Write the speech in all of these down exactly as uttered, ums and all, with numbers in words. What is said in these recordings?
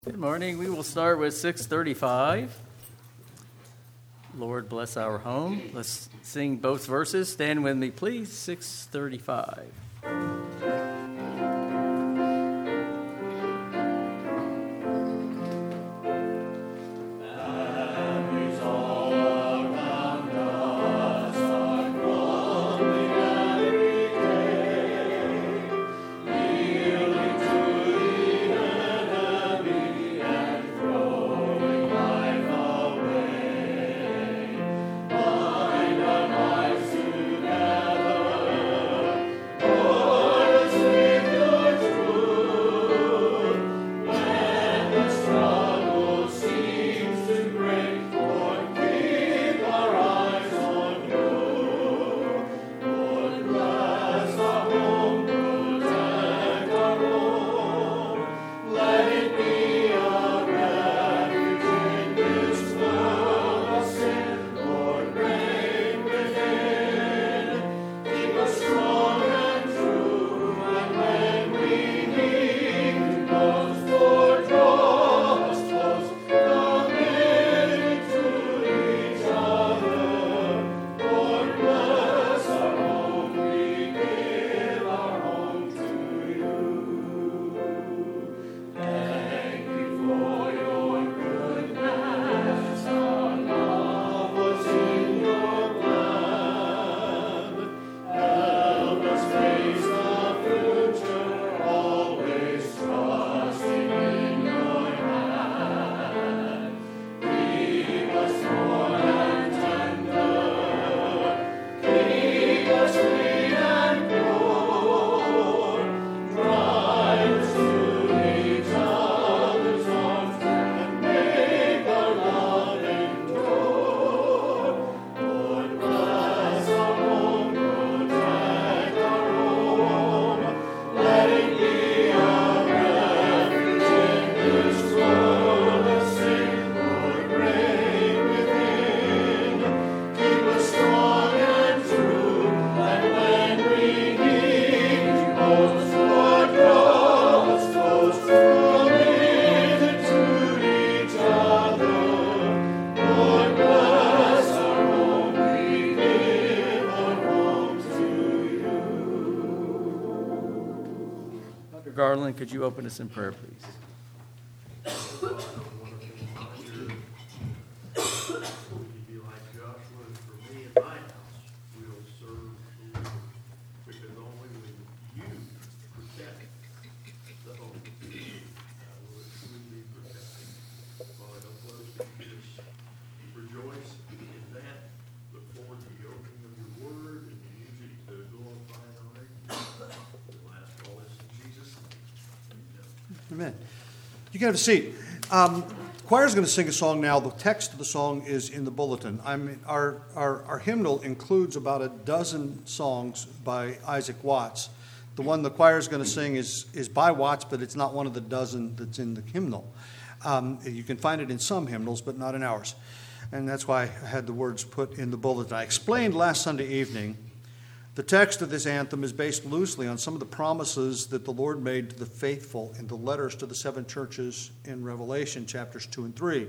Good morning. We will start with six thirty-five. Lord bless our home. Let's sing both verses. Stand with me, please. six thirty-five. Garland, could you open us in prayer, please? Amen. You can have a seat. Um, the choir is going to sing a song now. The text of the song is in the bulletin. I mean, our, our, our hymnal includes about a dozen songs by Isaac Watts. The one the choir is going to sing is, is by Watts, but it's not one of the dozen that's in the hymnal. Um, you can find it in some hymnals, but not in ours. And that's why I had the words put in the bulletin. I explained last Sunday evening the text of this anthem is based loosely on some of the promises that the Lord made to the faithful in the letters to the seven churches in Revelation, chapters two and three.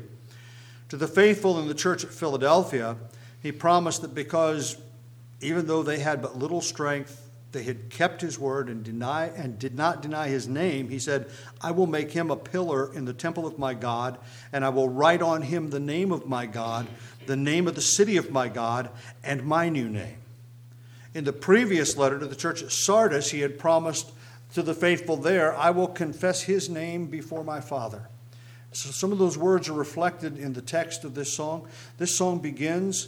To the faithful in the church at Philadelphia, he promised that because even though they had but little strength, they had kept his word and deny and did not deny his name, he said, I will make him a pillar in the temple of my God, and I will write on him the name of my God, the name of the city of my God, and my new name. In the previous letter to the church at Sardis, he had promised to the faithful there, I will confess his name before my Father. So some of those words are reflected in the text of this song. This song begins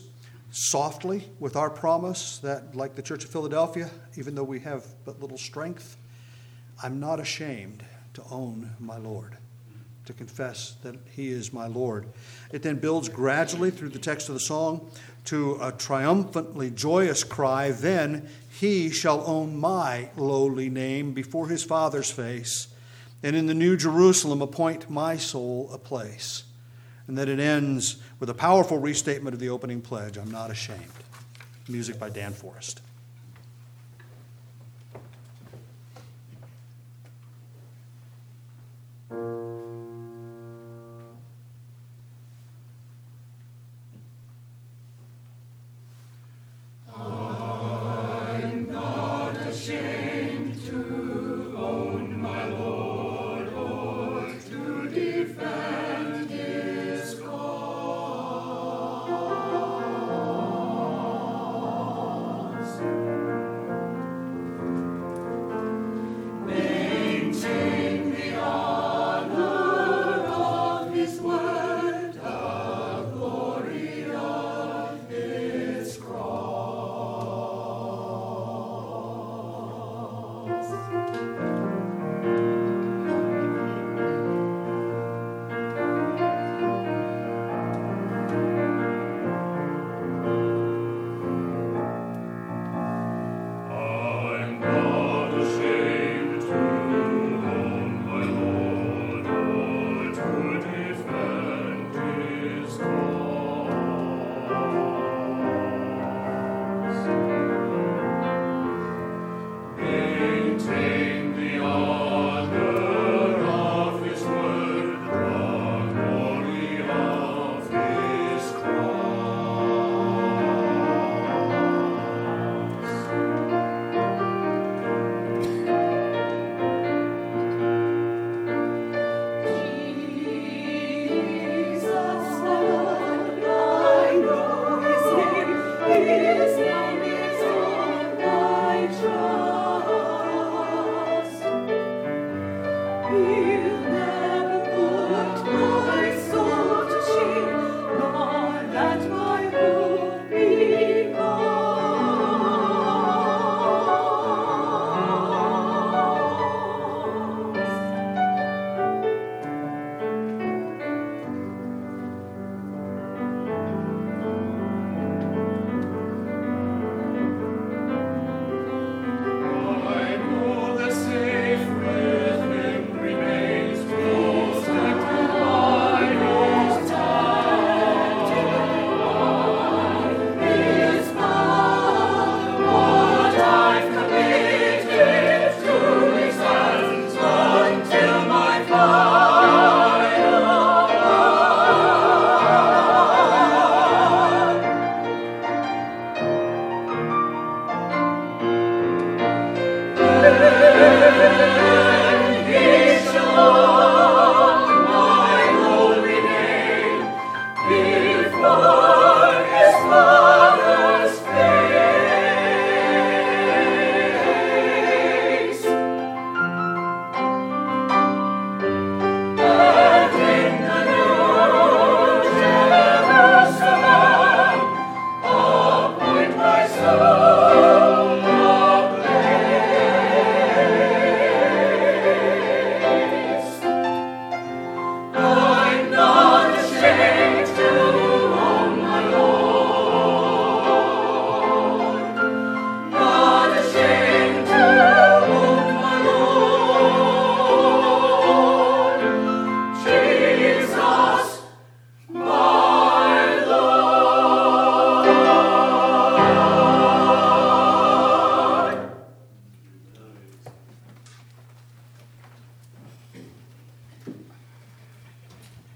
softly with our promise that, like the church of Philadelphia, even though we have but little strength, I'm not ashamed to own my Lord, to confess that he is my Lord. It then builds gradually through the text of the song to a triumphantly joyous cry, then he shall own my lowly name before his Father's face, and in the New Jerusalem appoint my soul a place. And then it ends with a powerful restatement of the opening pledge, I'm not ashamed. Music by Dan Forrest.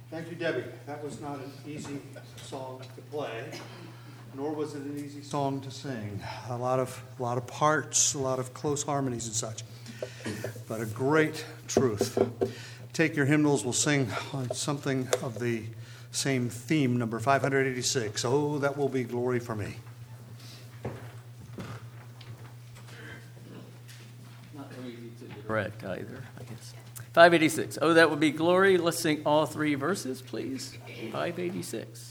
Thank you, Debbie. That was not an easy song to play, nor was it an easy song to sing. A lot of, a lot of parts, a lot of close harmonies and such, but a great truth. Take your hymnals. We'll sing on something of the same theme, number five eighty-six. Oh, that will be glory for me. Not easy to direct either, I guess. five eighty-six. Oh, that would be glory. Let's sing all three verses, please. five eighty-six.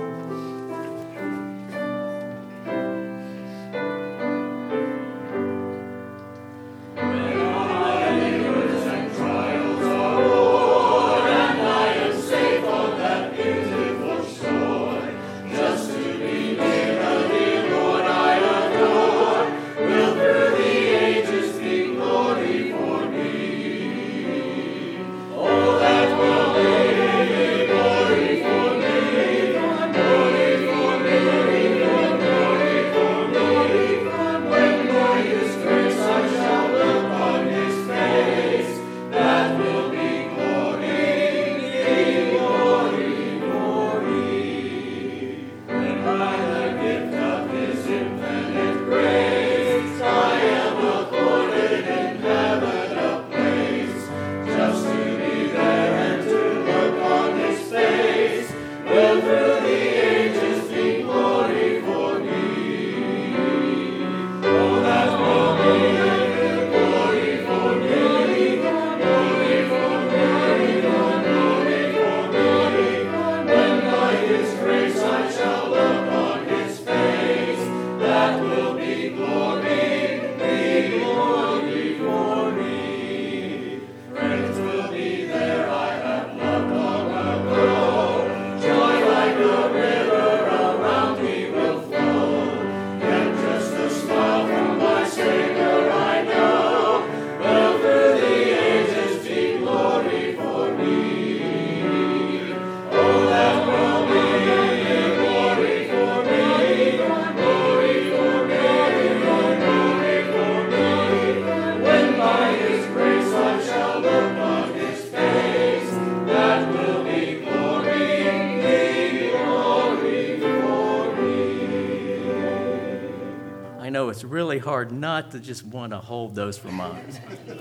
It's really hard not to just want to hold those for moms.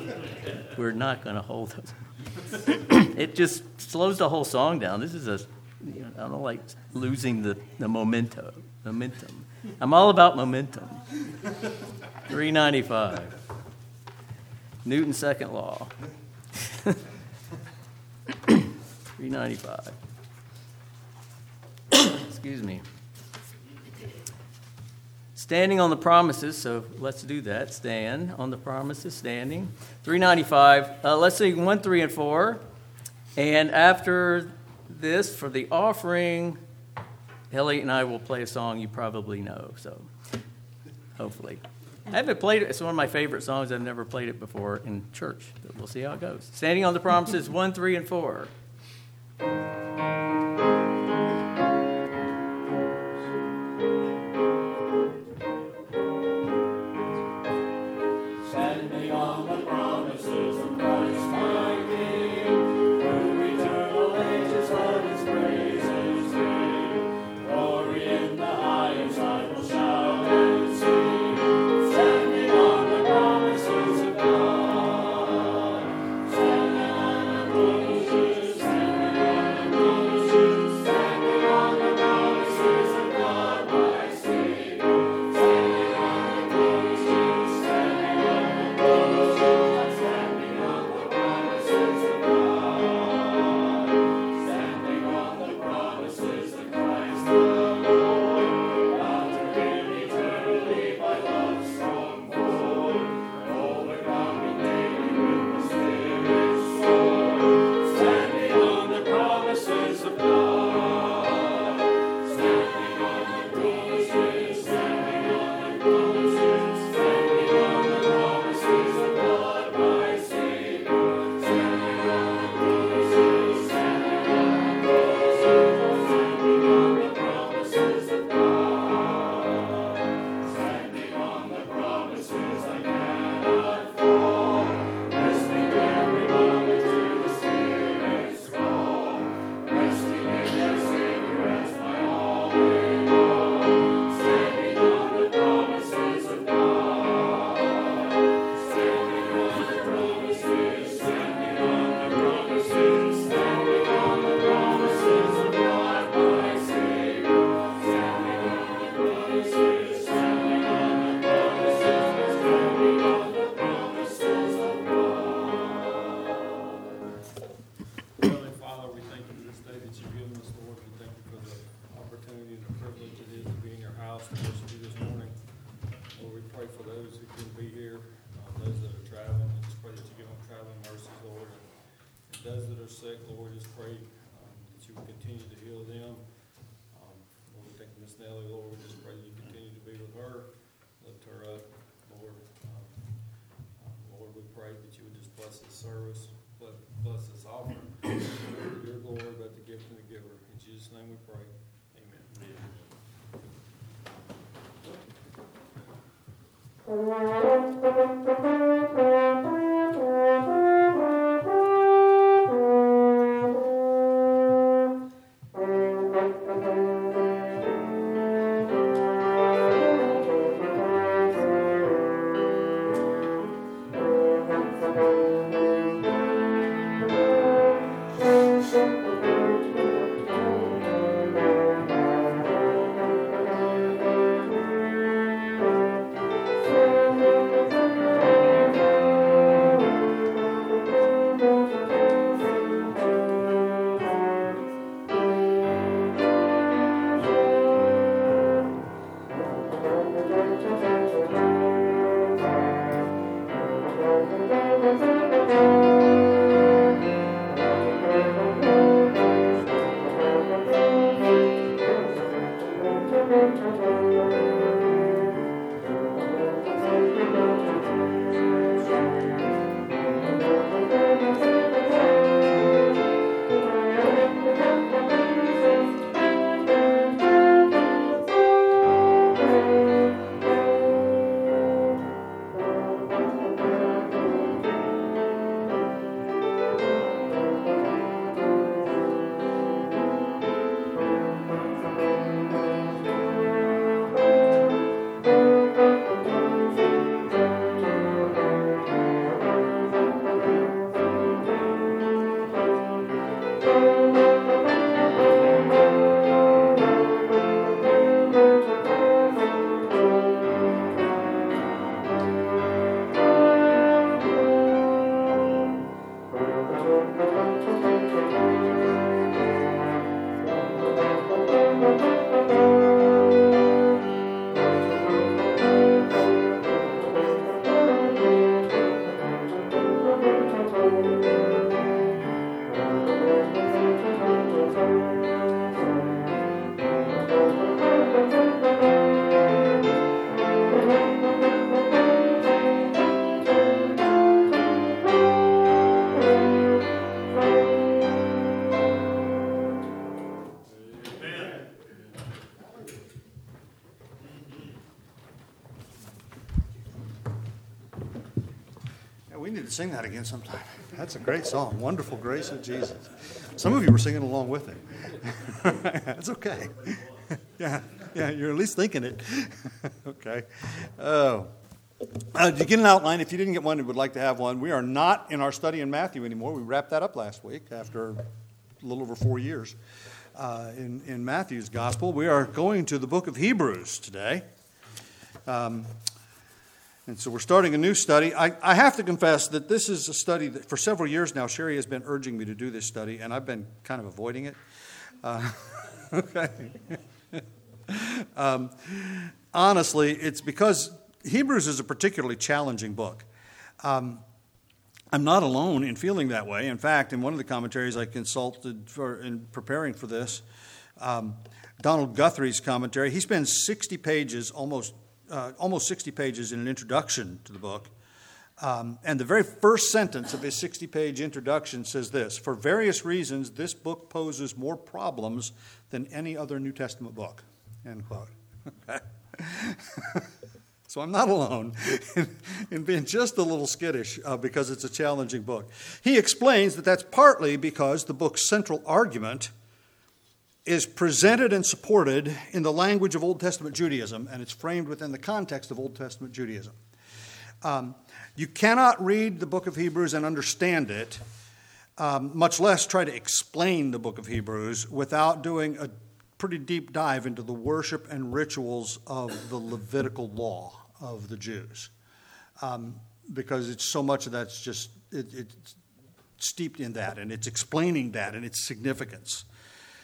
We're not going to hold those. It just slows the whole song down. This is a, you know, I don't like losing the, the memento, momentum. I'm all about momentum. three ninety-five. Newton's second law. three ninety-five. Excuse me. Standing on the promises, so let's do that. Stand on the promises, standing. three ninety-five. Uh, let's sing one, three, and four. And after this, for the offering, Elliot and I will play a song you probably know, so hopefully. I haven't played it. It's one of my favorite songs. I've never played it before in church, but we'll see how it goes. Standing on the promises, one, three, and four. Standing that you've given us, Lord. We thank you for the opportunity and the privilege it is to be in your house to worship you this morning. Lord, we pray for those who couldn't be here, um, those that are traveling. We just pray that you give them traveling mercies, Lord. And, and those that are sick, Lord, just pray um, that you will continue to heal them. Um, Lord, we thank you, Miss Nellie, Lord. We just pray that you continue to be with her, lift her up, Lord. Um, um, Lord, we pray that you would just bless this service, bless, bless this offering. Your glory, but the gift and the giver. In Jesus' name we pray. We need to sing that again sometime. That's a great song, Wonderful Grace of Jesus. Some of you were singing along with it. That's okay. Yeah, yeah, you're at least thinking it. Okay. Oh. Uh, did you get an outline? If you didn't get one and would like to have one, we are not in our study in Matthew anymore. We wrapped that up last week after a little over four years uh, in, in Matthew's gospel. We are going to the book of Hebrews today. Um, And so we're starting a new study. I, I have to confess that this is a study that for several years now, Sherry has been urging me to do this study, and I've been kind of avoiding it. Uh, okay. um, honestly, it's because Hebrews is a particularly challenging book. Um, I'm not alone in feeling that way. In fact, in one of the commentaries I consulted for in preparing for this, um, Donald Guthrie's commentary, he spends sixty pages almost Uh, almost sixty pages in an introduction to the book. Um, and the very first sentence of his sixty-page introduction says this: for various reasons, this book poses more problems than any other New Testament book. End quote. So I'm not alone in, in being just a little skittish uh, because it's a challenging book. He explains that that's partly because the book's central argument is presented and supported in the language of Old Testament Judaism, and it's framed within the context of Old Testament Judaism. Um, you cannot read the book of Hebrews and understand it, um, much less try to explain the book of Hebrews, without doing a pretty deep dive into the worship and rituals of the Levitical law of the Jews. Um, because it's so much of that's just, it, it's steeped in that, and it's explaining that and its significance.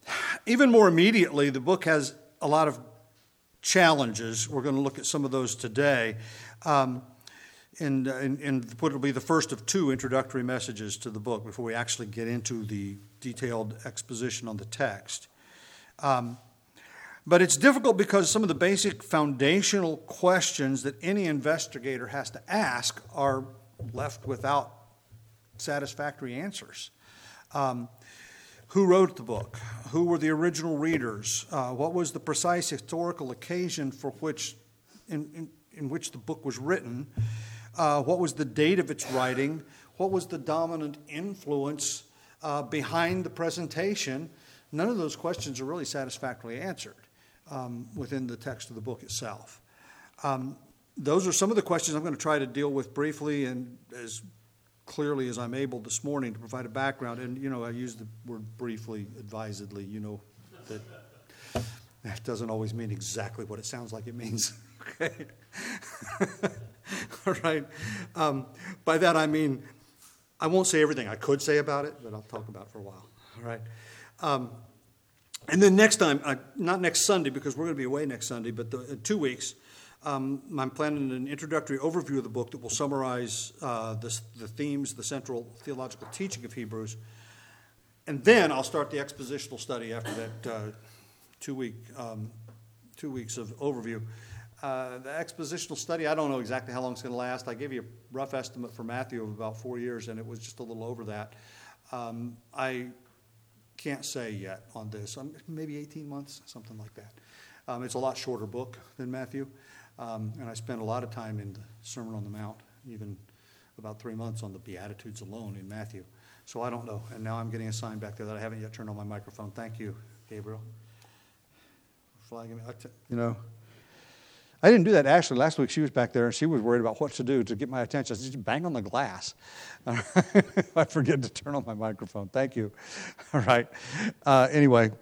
even more immediately, the book has a lot of challenges. We're going to look at some of those today. Um, and, and, and what will be the first of two introductory messages to the book before we actually get into the detailed exposition on the text. Um, but it's difficult because some of the basic foundational questions that any investigator has to ask are left without satisfactory answers. Um, who wrote the book? Who were the original readers? Uh, what was the precise historical occasion for which, in, in, in which the book was written? Uh, what was the date of its writing? What was the dominant influence uh, behind the presentation? None of those questions are really satisfactorily answered um, within the text of the book itself. Um, those are some of the questions I'm going to try to deal with briefly and as clearly as I'm able this morning to provide a background. And, you know, I use the word briefly, advisedly. You know that that doesn't always mean exactly what it sounds like it means. Okay? All right. Um, by that I mean I won't say everything I could say about it, but I'll talk about it for a while. All right. Um, and then next time, uh, not next Sunday because we're going to be away next Sunday, but the, in two weeks, um, I'm planning an introductory overview of the book that will summarize uh, the, the themes, the central theological teaching of Hebrews. And then I'll start the expositional study after that uh, two-week, um, two weeks of overview. Uh, the expositional study, I don't know exactly how long it's going to last. I gave you a rough estimate for Matthew of about four years, and it was just a little over that. Um, I can't say yet on this. Um, maybe eighteen months, something like that. Um, it's a lot shorter book than Matthew, um, and I spent a lot of time in the Sermon on the Mount, even about three months on the Beatitudes alone in Matthew. So I don't know. And now I'm getting a sign back there that I haven't yet turned on my microphone. Thank you, Gabriel. Flagging me. You know. I didn't do that. Ashley, last week she was back there and she was worried about what to do to get my attention. I said, just bang on the glass. I forget to turn on my microphone. Thank you. All right. Uh, anyway,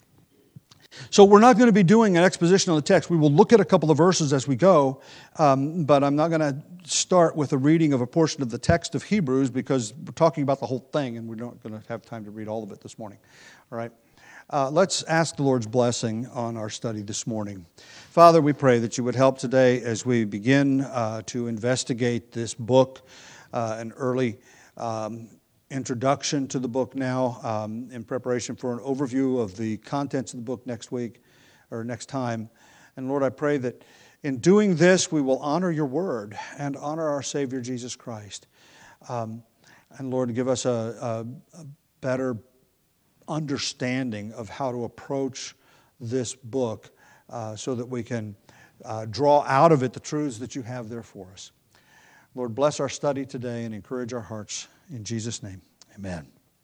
so we're not going to be doing an exposition on the text. We will look at a couple of verses as we go, um, but I'm not going to start with a reading of a portion of the text of Hebrews because we're talking about the whole thing and we're not going to have time to read all of it this morning. All right. Uh, let's ask the Lord's blessing on our study this morning. Father, we pray that you would help today as we begin uh, to investigate this book, uh, an early um, introduction to the book now um, in preparation for an overview of the contents of the book next week or next time. And Lord, I pray that in doing this we will honor your word and honor our Savior Jesus Christ. Um, and Lord, give us a, a, a better understanding of how to approach this book uh, so that we can uh, draw out of it the truths that you have there for us. Lord, bless our study today and encourage our hearts. In Jesus' name, amen.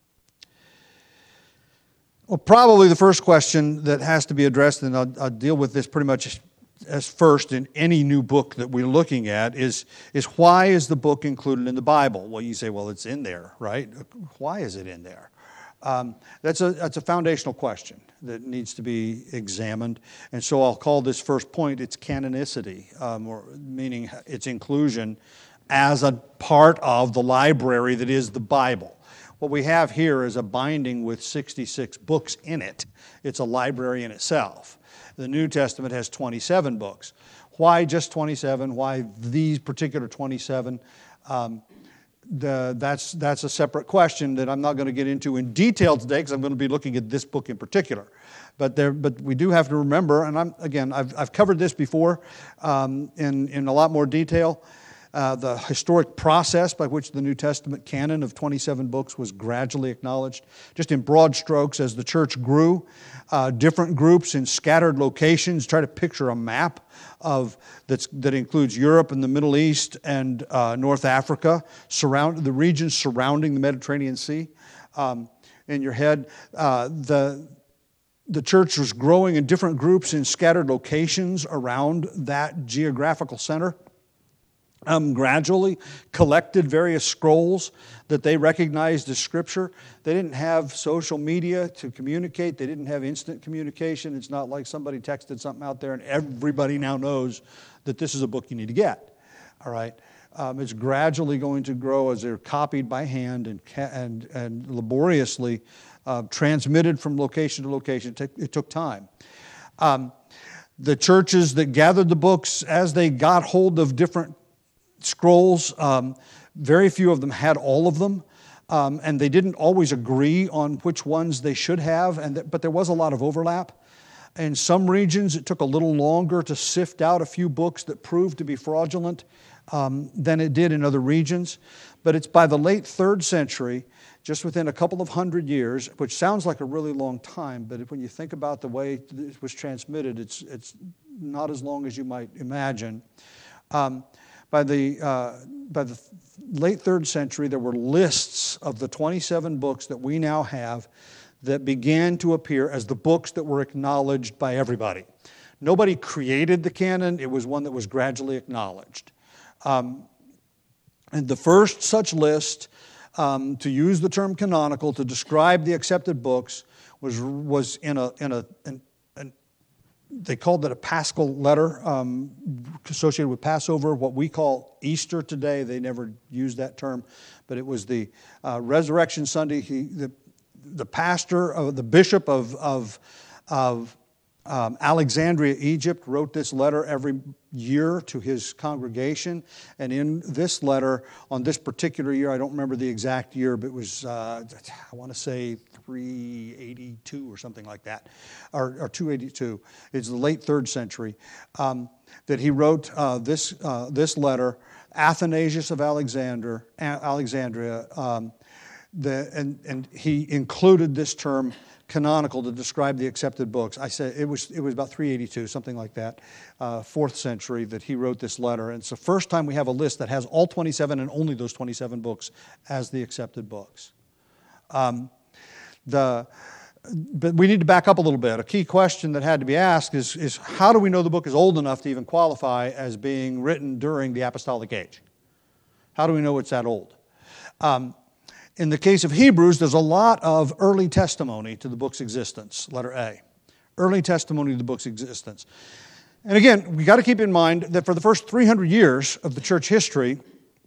Well, probably the first question that has to be addressed, and I'll, I'll deal with this pretty much as first in any new book that we're looking at, is, is why is the book included in the Bible? Well, you say, well, it's in there, right? Why is it in there? Um, that's a that's a foundational question that needs to be examined, and so I'll call this first point its canonicity, um, or meaning its inclusion as a part of the library that is the Bible. What we have here is a binding with sixty-six books in it. It's a library in itself. The New Testament has twenty-seven books. Why just twenty-seven? Why these particular twenty-seven? Um, The, that's that's a separate question that I'm not going to get into in detail today because I'm going to be looking at this book in particular. But there, but we do have to remember, and I'm again I've I've covered this before um, in in a lot more detail. Uh, the historic process by which the New Testament canon of twenty-seven books was gradually acknowledged, just in broad strokes as the church grew, uh, different groups in scattered locations. Try to picture a map of that's, that includes Europe and the Middle East and uh, North Africa, surround the regions surrounding the Mediterranean Sea. Um, in your head, uh, the the church was growing in different groups in scattered locations around that geographical center. Um, gradually collected various scrolls that they recognized as Scripture. They didn't have social media to communicate. They didn't have instant communication. It's not like somebody texted something out there and everybody now knows that this is a book you need to get. All right. Um, it's gradually going to grow as they're copied by hand and ca- and, and laboriously uh, transmitted from location to location. It, t- it took time. Um, the churches that gathered the books, as they got hold of different scrolls, um, very few of them had all of them. Um, and they didn't always agree on which ones they should have, and th- but there was a lot of overlap. In some regions, it took a little longer to sift out a few books that proved to be fraudulent um, than it did in other regions. But it's by the late third century, just within a couple of hundred years, which sounds like a really long time, but when you think about the way it was transmitted, it's, it's not as long as you might imagine. Um, by the, uh, by the late third century, there were lists of the twenty-seven books that we now have that began to appear as the books that were acknowledged by everybody. Nobody created the canon. It was one that was gradually acknowledged. Um, and the first such list, um, to use the term canonical to describe the accepted books, was was in a in a in, in, they called it a Paschal letter um, associated with Passover, what we call Easter today. They never used that term, but it was the uh, Resurrection Sunday. He, the, the pastor, of the bishop of, of, of um, Alexandria, Egypt, wrote this letter every year to his congregation. And in this letter, on this particular year, I don't remember the exact year, but it was, uh, I want to say, three eighty-two or something like that, or, or two eighty-two. It's the late third century, um, that he wrote uh, this uh, this letter. Athanasius of Alexander, Alexandria, um, the, and, and he included this term canonical to describe the accepted books. I said it was it was about three eighty-two, something like that, uh, fourth century, that he wrote this letter. And it's the first time we have a list that has all twenty-seven and only those twenty-seven books as the accepted books. Um, the But we need to back up a little bit. A key question that had to be asked is, is how do we know the book is old enough to even qualify as being written during the apostolic age? How do we know it's that old? Um, in the case of Hebrews, there's a lot of early testimony to the book's existence, letter A. Early testimony to the book's existence. And again, we got to keep in mind that for the first three hundred years of the church history,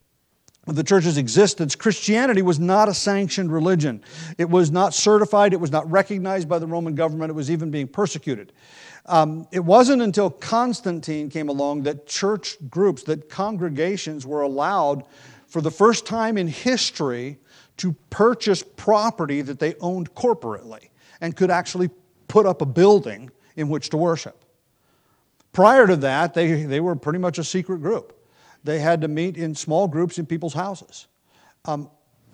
of the church's existence, Christianity was not a sanctioned religion. It was not certified. It was not recognized by the Roman government. It was even being persecuted. Um, it wasn't until Constantine came along that church groups, that congregations were allowed for the first time in history to purchase property that they owned corporately and could actually put up a building in which to worship. Prior to that, they, they were pretty much a secret group. They had to meet in small groups in people's houses. Um,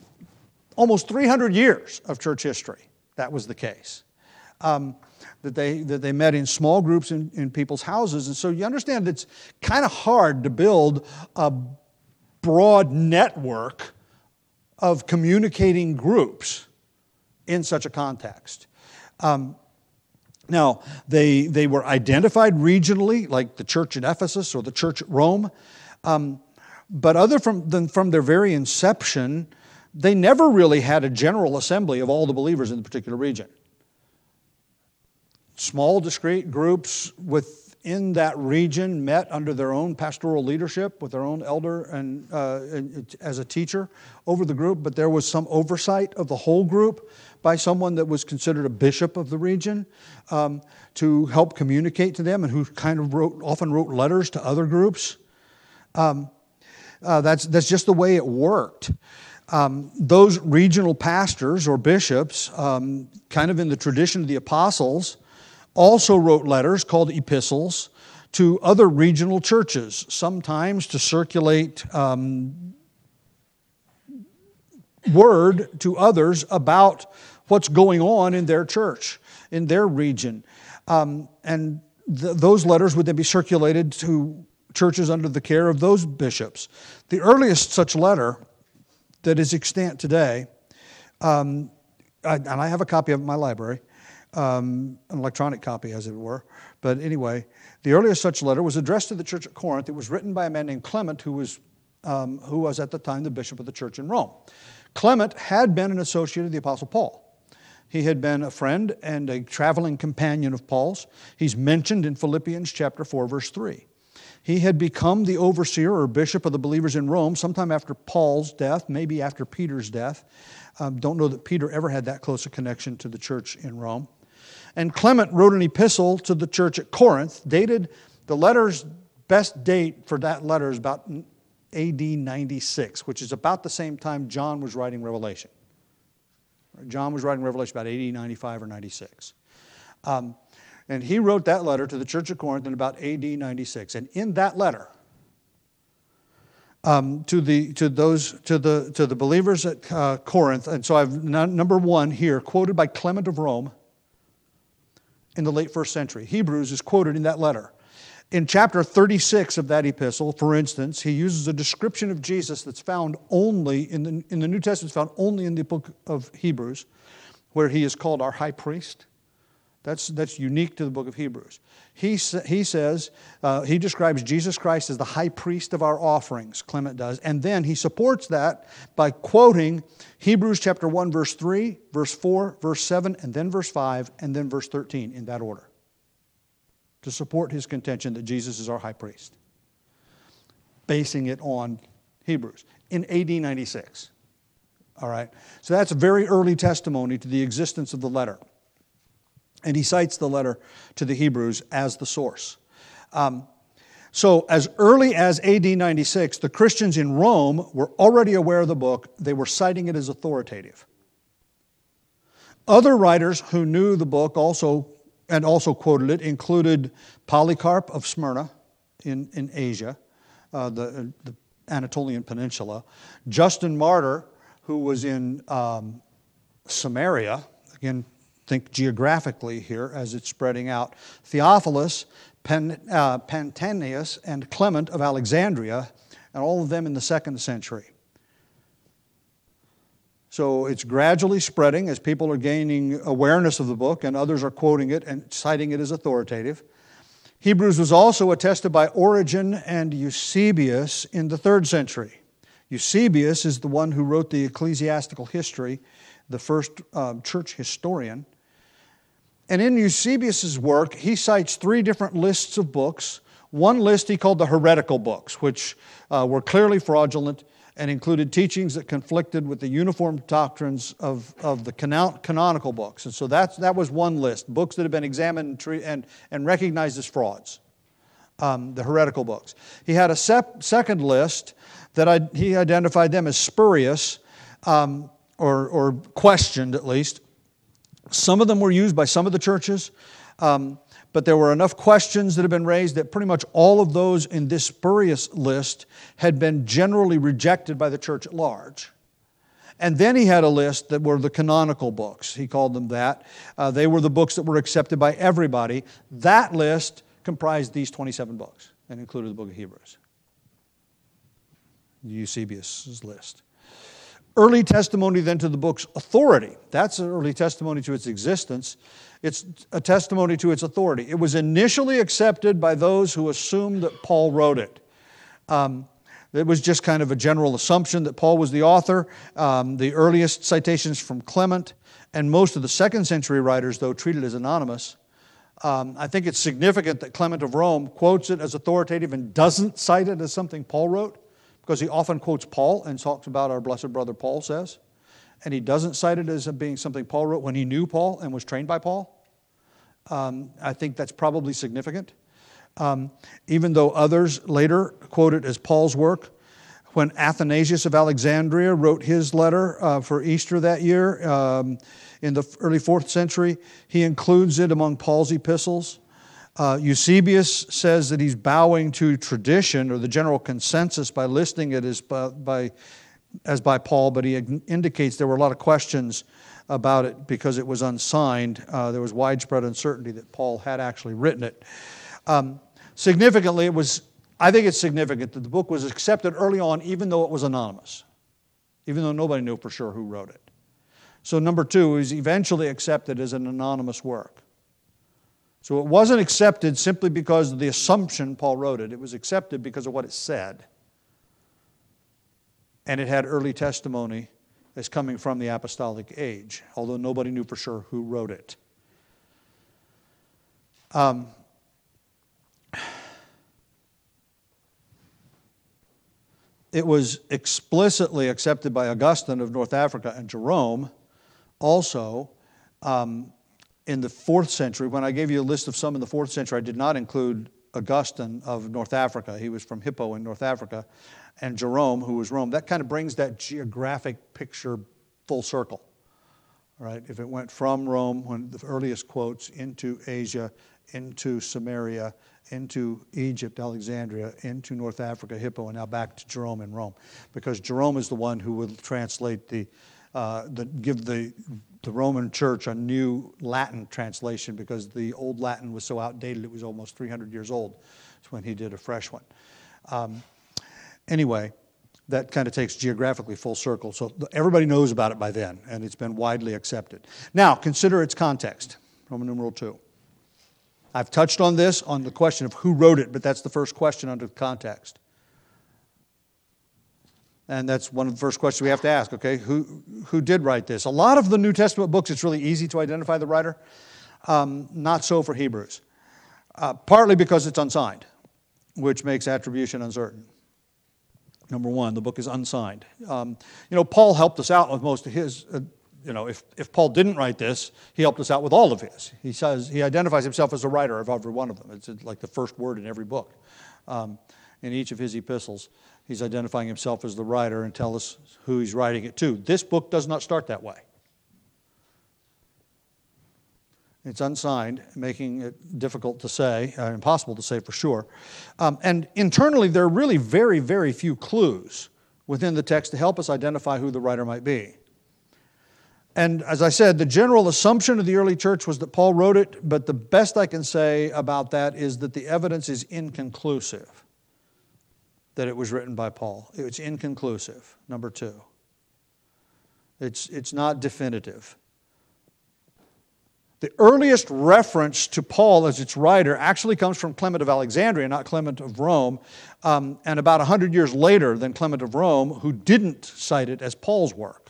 almost three hundred years of church history, that was the case. Um, that they that they met in small groups in, in people's houses. And so you understand it's kind of hard to build a broad network of communicating groups in such a context. Um, now, they, they were identified regionally, like the church at Ephesus or the church at Rome. Um, but other from, than from their very inception, they never really had a general assembly of all the believers in the particular region. Small, discrete groups within that region met under their own pastoral leadership with their own elder and, uh, and as a teacher over the group, but there was some oversight of the whole group by someone that was considered a bishop of the region um, to help communicate to them and who kind of wrote, often wrote letters to other groups. Um, uh, that's that's just the way it worked. Um, those regional pastors or bishops, um, kind of in the tradition of the apostles, also wrote letters called epistles to other regional churches, sometimes to circulate um, word to others about what's going on in their church, in their region. Um, and th- those letters would then be circulated to churches under the care of those bishops. The earliest such letter that is extant today, um, I, and I have a copy of it in my library, um, an electronic copy as it were, but anyway, the earliest such letter was addressed to the church at Corinth. It was written by a man named Clement, who was, um, who was at the time the bishop of the church in Rome. Clement had been an associate of the Apostle Paul. He had been a friend and a traveling companion of Paul's. He's mentioned in Philippians chapter four, verse three. He had become the overseer or bishop of the believers in Rome sometime after Paul's death, maybe after Peter's death. Um, don't know that Peter ever had that close a connection to the church in Rome. And Clement wrote an epistle to the church at Corinth, dated, the letter's best date for that letter is about A D ninety-six, which is about the same time John was writing Revelation. John was writing Revelation about A D ninety-five or ninety-six. Um, and he wrote that letter to the church of Corinth in about A D ninety-six. And in that letter, um, to the to those to the to the believers at uh, Corinth, and so I've number one here, quoted by Clement of Rome in the late first century. Hebrews is quoted in that letter. In chapter thirty-six of that epistle, for instance, he uses a description of Jesus that's found only in the, in the New Testament, found only in the book of Hebrews, where he is called our high priest. That's, that's unique to the book of Hebrews. He, he says, uh, he describes Jesus Christ as the high priest of our offerings, Clement does, and then he supports that by quoting Hebrews chapter one, verse three, verse four, verse seven, and then verse five, and then verse thirteen, in that order, to support his contention that Jesus is our high priest, basing it on Hebrews in A D ninety-six. All right, so that's a very early testimony to the existence of the letter. And he cites the letter to the Hebrews as the source. Um, so as early as A D ninety-six, the Christians in Rome were already aware of the book. They were citing it as authoritative. Other writers who knew the book also and also quoted it included Polycarp of Smyrna in, in Asia, uh, the, the Anatolian Peninsula, Justin Martyr, who was in um, Samaria, again, think geographically here as it's spreading out, Theophilus, Pen, uh, Pantanius, and Clement of Alexandria, and all of them in the second century. So it's gradually spreading as people are gaining awareness of the book and others are quoting it and citing it as authoritative. Hebrews was also attested by Origen and Eusebius in the third century. Eusebius is the one who wrote the ecclesiastical history, the first uh, church historian. And in Eusebius' work, he cites three different lists of books. One list he called the heretical books, which uh, were clearly fraudulent and included teachings that conflicted with the uniform doctrines of, of the canon, canonical books. And so that's, that was one list, books that had been examined and, tre- and, and recognized as frauds, um, the heretical books. He had a sep- second list that I, he identified them as spurious, um, or, or questioned at least. Some of them were used by some of the churches, um, but there were enough questions that had been raised that pretty much all of those in this spurious list had been generally rejected by the church at large. And then he had a list that were the canonical books. He called them that. Uh, they were the books that were accepted by everybody. That list comprised these twenty-seven books and included the book of Hebrews. Eusebius' list. Early testimony then to the book's authority. That's an early testimony to its existence. It's a testimony to its authority. It was initially accepted by those who assumed that Paul wrote it. Um, it was just kind of a general assumption that Paul was the author. Um, the earliest citations from Clement and most of the second century writers, though, treated it as anonymous. Um, I think it's significant that Clement of Rome quotes it as authoritative and doesn't cite it as something Paul wrote, because he often quotes Paul and talks about our blessed brother Paul says. And he doesn't cite it as being something Paul wrote when he knew Paul and was trained by Paul. Um, I think that's probably significant. Um, even though others later quote it as Paul's work. When Athanasius of Alexandria wrote his letter uh, for Easter that year um, in the early fourth century, he includes it among Paul's epistles. Uh, Eusebius says that he's bowing to tradition or the general consensus by listing it as by, by as by Paul, but he indicates there were a lot of questions about it because it was unsigned. Uh, there was widespread uncertainty that Paul had actually written it. Um, significantly, it was. I think it's significant that the book was accepted early on, even though it was anonymous, even though nobody knew for sure who wrote it. So number two, it was eventually accepted as an anonymous work. So it wasn't accepted simply because of the assumption Paul wrote it. It was accepted because of what it said. And it had early testimony as coming from the apostolic age, although nobody knew for sure who wrote it. Um, it was explicitly accepted by Augustine of North Africa and Jerome also um, in the fourth century. When I gave you a list of some in the fourth century, I did not include Augustine of North Africa. He was from Hippo in North Africa, and Jerome, who was Rome. That kind of brings that geographic picture full circle, right? If it went from Rome, when the earliest quotes, into Asia, into Samaria, into Egypt, Alexandria, into North Africa, Hippo, and now back to Jerome in Rome, because Jerome is the one who will translate the, uh, the give the the Roman Church a new Latin translation, because the old Latin was so outdated it was almost three hundred years old. That's when he did a fresh one. Um, anyway, that kind of takes geographically full circle. So everybody knows about it by then, and it's been widely accepted. Now, consider its context. Roman numeral two. I've touched on this on the question of who wrote it, but that's the first question under the context. And that's one of the first questions we have to ask, okay? Who who did write this? A lot of the New Testament books, it's really easy to identify the writer. Um, not so for Hebrews. Uh, partly because it's unsigned, which makes attribution uncertain. Number one, the book is unsigned. Um, you know, Paul helped us out with most of his, uh, you know, if, if Paul didn't write this, he helped us out with all of his. He says, he identifies himself as a writer of every one of them. It's like the first word in every book. Um, in each of his epistles, he's identifying himself as the writer and tell us who he's writing it to. This book does not start that way. It's unsigned, making it difficult to say, uh, impossible to say for sure. Um, and internally, there are really very, very few clues within the text to help us identify who the writer might be. And as I said, the general assumption of the early church was that Paul wrote it, but the best I can say about that is that the evidence is inconclusive that it was written by Paul. It's inconclusive, number two. It's, it's not definitive. The earliest reference to Paul as its writer actually comes from Clement of Alexandria, not Clement of Rome, um, and about one hundred years later than Clement of Rome, who didn't cite it as Paul's work.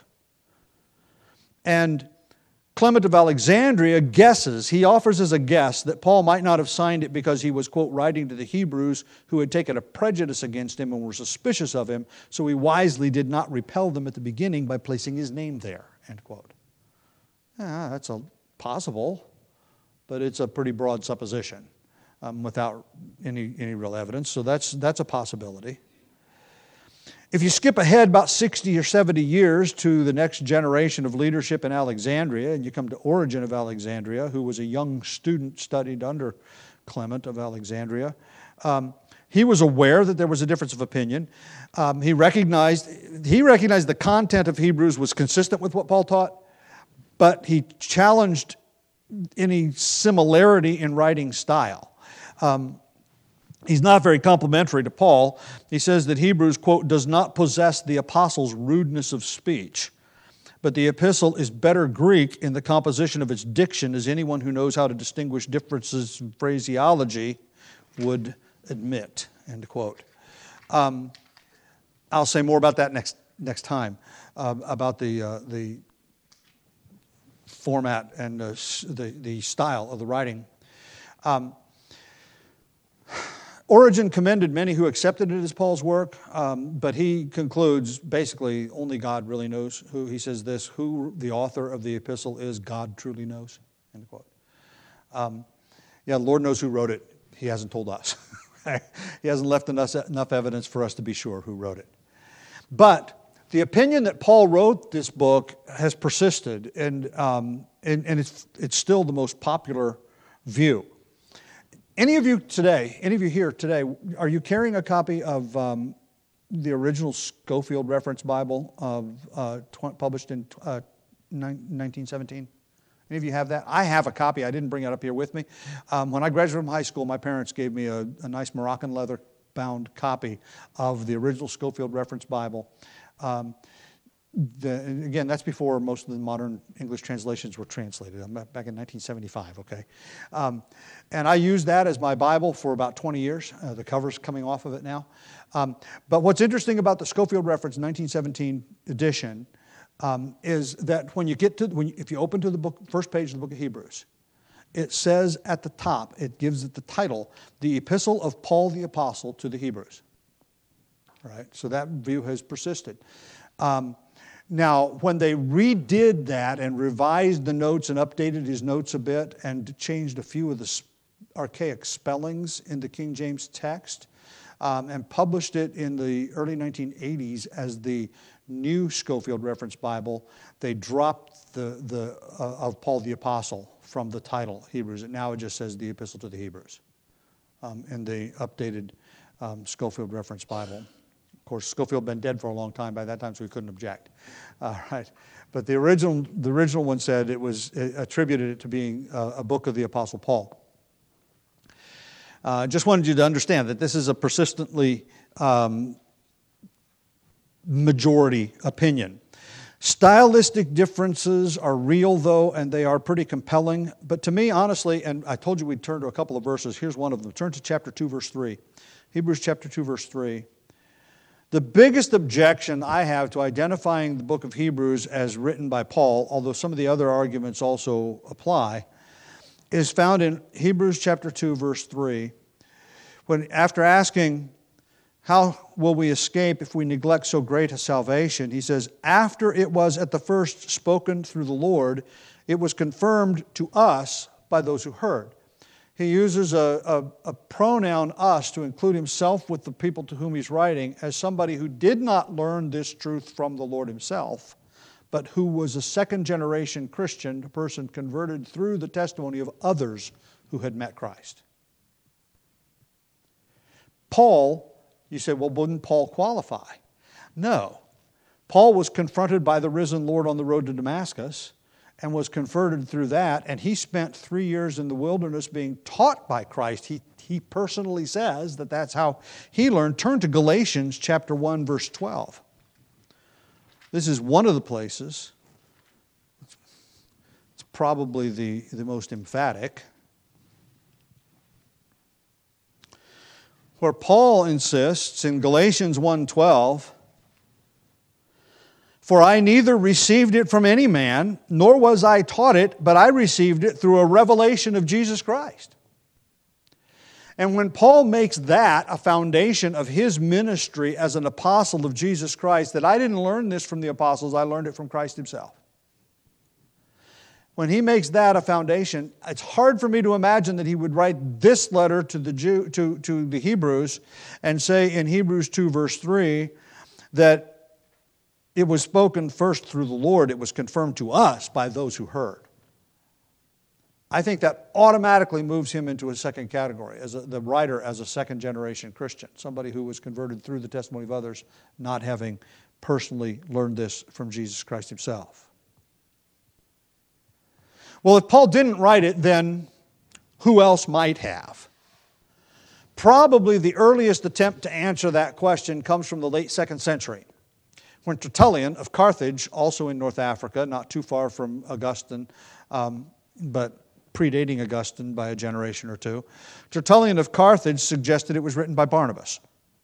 And Clement of Alexandria guesses, he offers as a guess that Paul might not have signed it because he was, quote, writing to the Hebrews who had taken a prejudice against him and were suspicious of him, so he wisely did not repel them at the beginning by placing his name there, end quote. Ah, that's a possible, but it's a pretty broad supposition um, without any, any real evidence, so that's, that's a possibility. If you skip ahead about sixty or seventy years to the next generation of leadership in Alexandria, and you come to Origen of Alexandria, who was a young student studied under Clement of Alexandria, um, he was aware that there was a difference of opinion. Um, he recognized he recognized the content of Hebrews was consistent with what Paul taught, but he challenged any similarity in writing style. Um, He's not very complimentary to Paul. He says that Hebrews, quote, does not possess the apostles' rudeness of speech, but the epistle is better Greek in the composition of its diction, as anyone who knows how to distinguish differences in phraseology would admit, end quote. Um, I'll say more about that next next time, uh, about the uh, the format and uh, the, the style of the writing. Um, Origen commended many who accepted it as Paul's work, um, but he concludes basically only God really knows who. He says this, who the author of the epistle is, God truly knows, end quote. Um, yeah, the Lord knows who wrote it. He hasn't told us. He hasn't left enough, enough evidence for us to be sure who wrote it. But the opinion that Paul wrote this book has persisted, and, um, and, and it's, it's still the most popular view. Any of you today, any of you here today, are you carrying a copy of um, the original Scofield Reference Bible of, uh, tw- published in uh, nineteen seventeen? Any of you have that? I have a copy. I didn't bring it up here with me. Um, when I graduated from high school, my parents gave me a, a nice Moroccan leather-bound copy of the original Scofield Reference Bible. Um, The, again, that's before most of the modern English translations were translated. I'm back in nineteen seventy-five, okay? Um, and I used that as my Bible for about twenty years. Uh, the cover's coming off of it now. Um, but what's interesting about the Scofield Reference nineteen seventeen edition um, is that when you get to, when you, if you open to the book, first page of the book of Hebrews, it says at the top, it gives it the title, The Epistle of Paul the Apostle to the Hebrews. right? So that view has persisted. Um, now, when they redid that and revised the notes and updated his notes a bit and changed a few of the archaic spellings in the King James text um, and published it in the early nineteen eighties as the New Scofield Reference Bible, they dropped the, the uh, of Paul the Apostle from the title Hebrews. And now it just says the Epistle to the Hebrews um, in the updated um, Scofield Reference Bible. Of course, Scofield had been dead for a long time by that time, so we couldn't object. Uh, right. But the original, the original one said it was it attributed it to being a, a book of the Apostle Paul. I uh, just wanted you to understand that this is a persistently um, majority opinion. Stylistic differences are real, though, and they are pretty compelling. But to me, honestly, and I told you we'd turn to a couple of verses. Here's one of them. Turn to chapter two, verse three. Hebrews chapter two, verse three. The biggest objection I have to identifying the book of Hebrews as written by Paul, although some of the other arguments also apply, is found in Hebrews chapter two, verse three. When, after asking, how will we escape if we neglect so great a salvation? He says, after it was at the first spoken through the Lord, it was confirmed to us by those who heard. He uses a, a, a pronoun us to include himself with the people to whom he's writing as somebody who did not learn this truth from the Lord himself, but who was a second generation Christian, a person converted through the testimony of others who had met Christ. Paul, you say, well, wouldn't Paul qualify? No. Paul was confronted by the risen Lord on the road to Damascus and was converted through that, and he spent three years in the wilderness being taught by Christ. He, he personally says that that's how he learned. Turn to Galatians chapter one, verse twelve. This is one of the places, it's probably the, the most emphatic, where Paul insists in Galatians one twelve, for I neither received it from any man, nor was I taught it, but I received it through a revelation of Jesus Christ. And when Paul makes that a foundation of his ministry as an apostle of Jesus Christ, that I didn't learn this from the apostles, I learned it from Christ himself. When he makes that a foundation, it's hard for me to imagine that he would write this letter to the Jew, to, to the Hebrews and say in Hebrews two, verse three, that it was spoken first through the Lord, it was confirmed to us by those who heard. I think that automatically moves him into a second category, as a, the writer as a second generation Christian, somebody who was converted through the testimony of others, not having personally learned this from Jesus Christ himself. Well, if Paul didn't write it, then who else might have? Probably the earliest attempt to answer that question comes from the late second century, when Tertullian of Carthage, also in North Africa, not too far from Augustine, um, but predating Augustine by a generation or two, Tertullian of Carthage suggested it was written by Barnabas.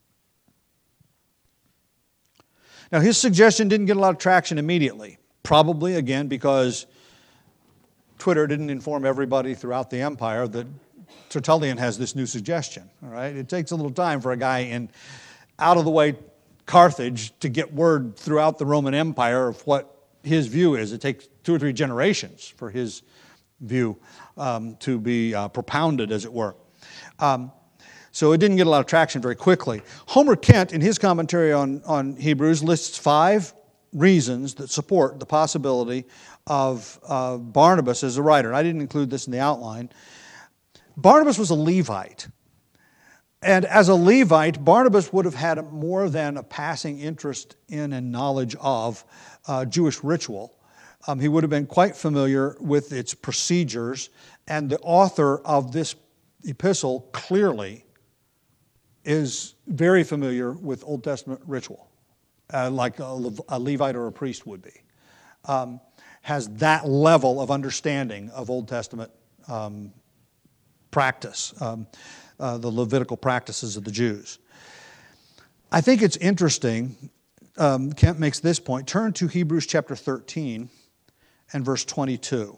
Now, his suggestion didn't get a lot of traction immediately, probably, again, because Twitter didn't inform everybody throughout the empire that Tertullian has this new suggestion. All right, it takes a little time for a guy in out-of-the-way Carthage to get word throughout the Roman Empire of what his view is. It takes two or three generations for his view um, to be uh, propounded, as it were. Um, so it didn't get a lot of traction very quickly. Homer Kent, in his commentary on, on Hebrews, lists five reasons that support the possibility of uh, Barnabas as a writer. I didn't include this in the outline. Barnabas was a Levite. And as a Levite, Barnabas would have had more than a passing interest in and knowledge of uh, Jewish ritual. Um, he would have been quite familiar with its procedures, and the author of this epistle clearly is very familiar with Old Testament ritual, uh, like a, a Levite or a priest would be. Um, has that level of understanding of Old Testament um, practice. Um, Uh, the Levitical practices of the Jews. I think it's interesting, um, Kent makes this point. Turn to Hebrews chapter thirteen and verse twenty-two.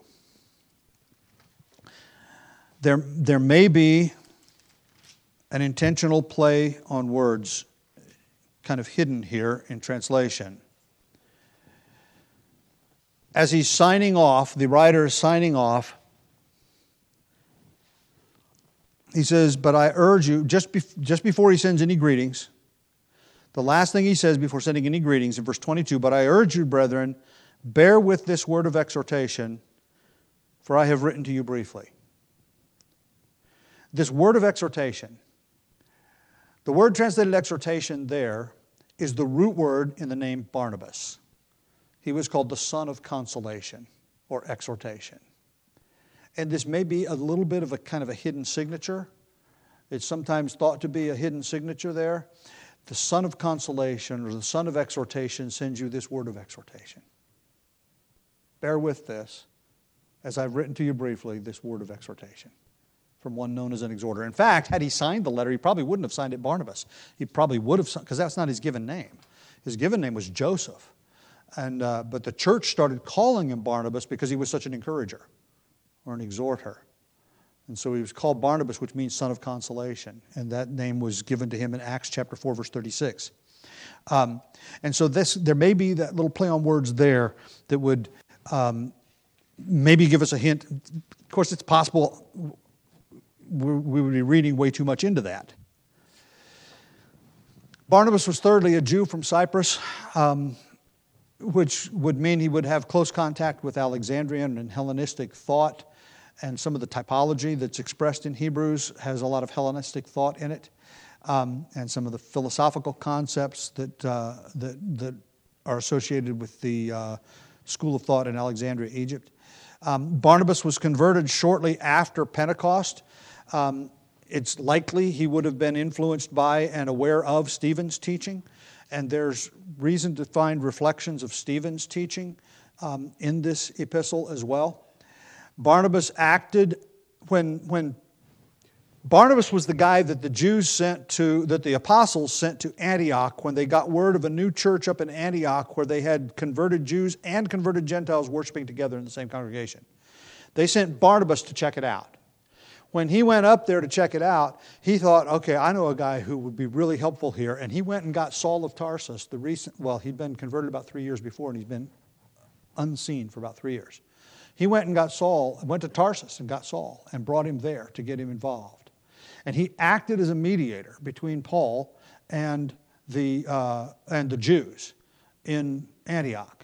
There, there may be an intentional play on words kind of hidden here in translation. As he's signing off, the writer is signing off, he says, but I urge you, just, bef- just before he sends any greetings, the last thing he says before sending any greetings in verse twenty-two, but I urge you, brethren, bear with this word of exhortation, for I have written to you briefly. This word of exhortation, the word translated exhortation there is the root word in the name Barnabas. He was called the son of consolation or exhortation. And this may be a little bit of a kind of a hidden signature. It's sometimes thought to be a hidden signature there. The son of consolation or the son of exhortation sends you this word of exhortation. Bear with this, as I've written to you briefly, this word of exhortation from one known as an exhorter. In fact, had he signed the letter, he probably wouldn't have signed it Barnabas. He probably would have, because that's not his given name. His given name was Joseph. And uh, but the church started calling him Barnabas because he was such an encourager or an exhorter. And so he was called Barnabas, which means son of consolation. And that name was given to him in Acts chapter four, verse thirty-six. Um, and so this, there may be that little play on words there that would um, maybe give us a hint. Of course, it's possible we would be reading way too much into that. Barnabas was thirdly a Jew from Cyprus, um, which would mean he would have close contact with Alexandrian and Hellenistic thought, and some of the typology that's expressed in Hebrews has a lot of Hellenistic thought in it, um, and some of the philosophical concepts that uh, that that are associated with the uh, school of thought in Alexandria, Egypt. Um, Barnabas was converted shortly after Pentecost. Um, it's likely he would have been influenced by and aware of Stephen's teaching, and there's reason to find reflections of Stephen's teaching um, in this epistle as well. Barnabas acted when when Barnabas was the guy that the Jews sent to, that the apostles sent to Antioch when they got word of a new church up in Antioch where they had converted Jews and converted Gentiles worshiping together in the same congregation. They sent Barnabas to check it out. When he went up there to check it out, he thought, okay, I know a guy who would be really helpful here. And he went and got Saul of Tarsus, the recent, well, he'd been converted about three years before, and he's been unseen for about three years. He went and got Saul, went to Tarsus and got Saul and brought him there to get him involved. And he acted as a mediator between Paul and the uh, and the Jews in Antioch.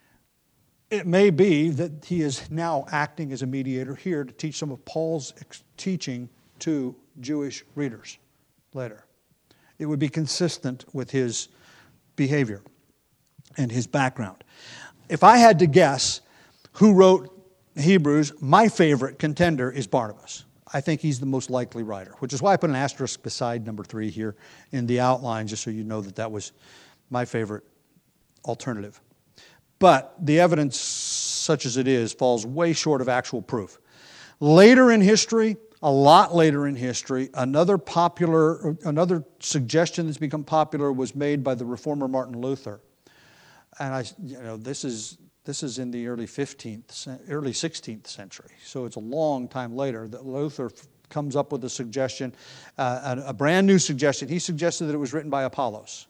It may be that he is now acting as a mediator here to teach some of Paul's teaching to Jewish readers later. It would be consistent with his behavior and his background. If I had to guess who wrote Hebrews, my favorite contender is Barnabas. I think he's the most likely writer, which is why I put an asterisk beside number three here in the outline, just so you know that that was my favorite alternative. But the evidence, such as it is, falls way short of actual proof. Later in history, a lot later in history, another popular, another suggestion that's become popular was made by the reformer Martin Luther. And I, you know, this is this is in the early fifteenth, early sixteenth century. So it's a long time later that Luther comes up with a suggestion, uh, a, a brand new suggestion. He suggested that it was written by Apollos.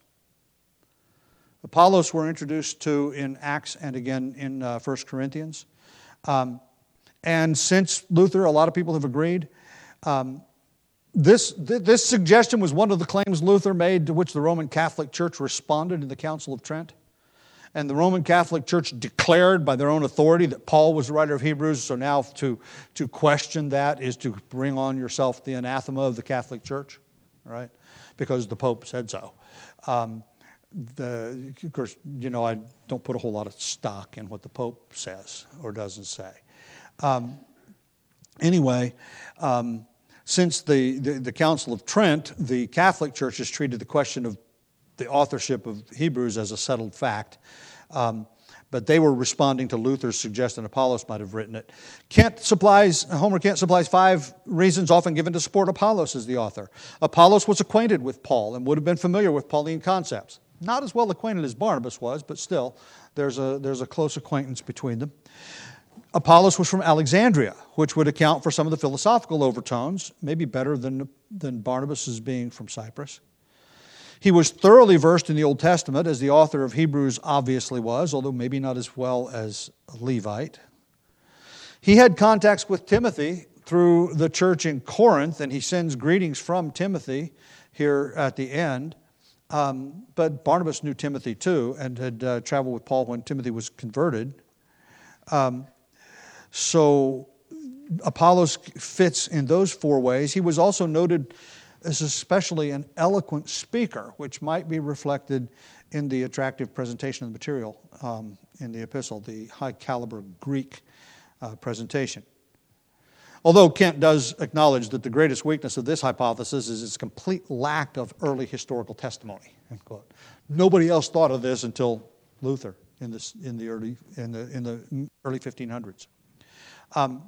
Apollos were introduced to in Acts and again in uh, First Corinthians. Um, and since Luther, a lot of people have agreed. Um, this, th- this suggestion was one of the claims Luther made to which the Roman Catholic Church responded in the Council of Trent. And the Roman Catholic Church declared by their own authority that Paul was the writer of Hebrews. So now to, to question that is to bring on yourself the anathema of the Catholic Church, right? Because the Pope said so. Um, The, of course, you know, I don't put a whole lot of stock in what the Pope says or doesn't say. Um, anyway, um, since the, the, the Council of Trent, the Catholic Church has treated the question of the authorship of Hebrews as a settled fact. Um, but they were responding to Luther's suggestion Apollos might have written it. Kent supplies, Homer Kent supplies five reasons often given to support Apollos as the author. Apollos was acquainted with Paul and would have been familiar with Pauline concepts. Not as well acquainted as Barnabas was, but still, there's a, there's a close acquaintance between them. Apollos was from Alexandria, which would account for some of the philosophical overtones, maybe better than, than Barnabas as being from Cyprus. He was thoroughly versed in the Old Testament, as the author of Hebrews obviously was, although maybe not as well as a Levite. He had contacts with Timothy through the church in Corinth, and he sends greetings from Timothy here at the end. Um, but Barnabas knew Timothy too, and had uh, traveled with Paul when Timothy was converted. Um, so Apollos fits in those four ways. He was also noted as especially an eloquent speaker, which might be reflected in the attractive presentation of the material um, in the epistle, the high-caliber Greek uh, presentation. Although Kent does acknowledge that the greatest weakness of this hypothesis is its complete lack of early historical testimony. End quote. Nobody else thought of this until Luther in, this, in, the, early, in, the, in the early fifteen hundreds. Um,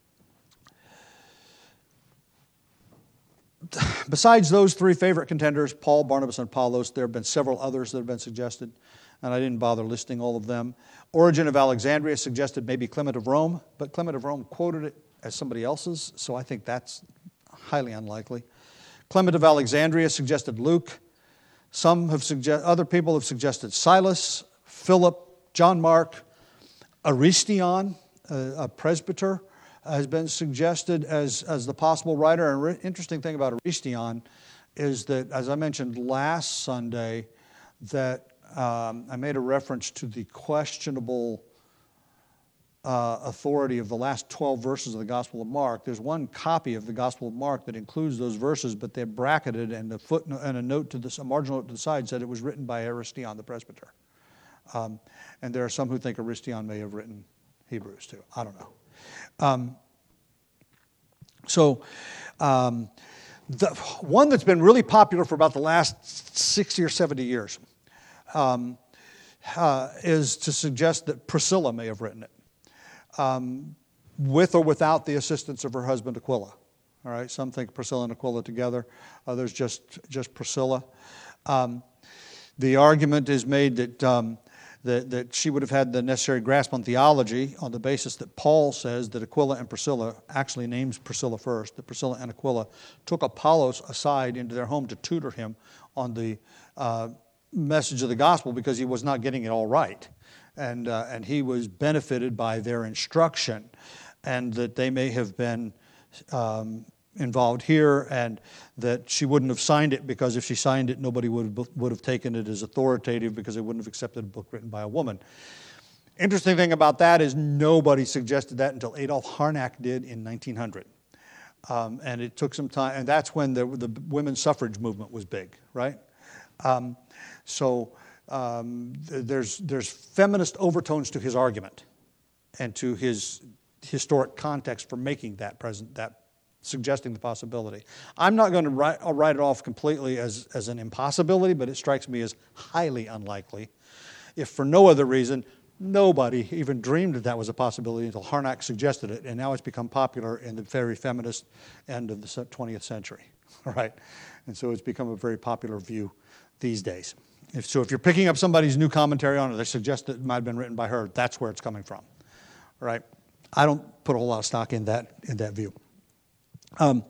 Besides those three favorite contenders, Paul, Barnabas, and Apollos, there have been several others that have been suggested, and I didn't bother listing all of them. Origen of Alexandria suggested maybe Clement of Rome, but Clement of Rome quoted it as somebody else's, so I think that's highly unlikely. Clement of Alexandria suggested Luke. Some have suggest, other people have suggested Silas, Philip, John Mark, Aristion, a, a presbyter, has been suggested as, as the possible writer. And re- interesting thing about Aristion is that, as I mentioned last Sunday, that um, I made a reference to the questionable uh, authority of the last twelve verses of the Gospel of Mark. There's one copy of the Gospel of Mark that includes those verses, but they're bracketed, and a footnote and a note to this, a marginal note to the side said it was written by Aristion, the presbyter. Um, and there are some who think Aristion may have written Hebrews too. I don't know. Um, so, um, the one that's been really popular for about the last sixty or seventy years um, uh, is to suggest that Priscilla may have written it, um, with or without the assistance of her husband Aquila. All right, some think Priscilla and Aquila together, others just just Priscilla. Um, the argument is made that. Um, That, that she would have had the necessary grasp on theology on the basis that Paul says that Aquila and Priscilla, actually names Priscilla first, that Priscilla and Aquila took Apollos aside into their home to tutor him on the uh, message of the gospel because he was not getting it all right. And, uh, and he was benefited by their instruction, and that they may have been um, involved here, and that she wouldn't have signed it because if she signed it, nobody would have, would have taken it as authoritative because they wouldn't have accepted a book written by a woman. Interesting thing about that is nobody suggested that until Adolf Harnack did in nineteen hundred. Um, and it took some time, and that's when the, the women's suffrage movement was big, right? Um, so um, there's, there's feminist overtones to his argument and to his historic context for making that present, that suggesting the possibility. I'm not going to write, I'll write it off completely as, as an impossibility, but it strikes me as highly unlikely. If for no other reason, nobody even dreamed that that was a possibility until Harnack suggested it, and now it's become popular in the very feminist end of the twentieth century. All right? And so it's become a very popular view these days. If, so if you're picking up somebody's new commentary on it, they suggest that it might have been written by her, that's where it's coming from. All right? I don't put a whole lot of stock in that in that view. Um,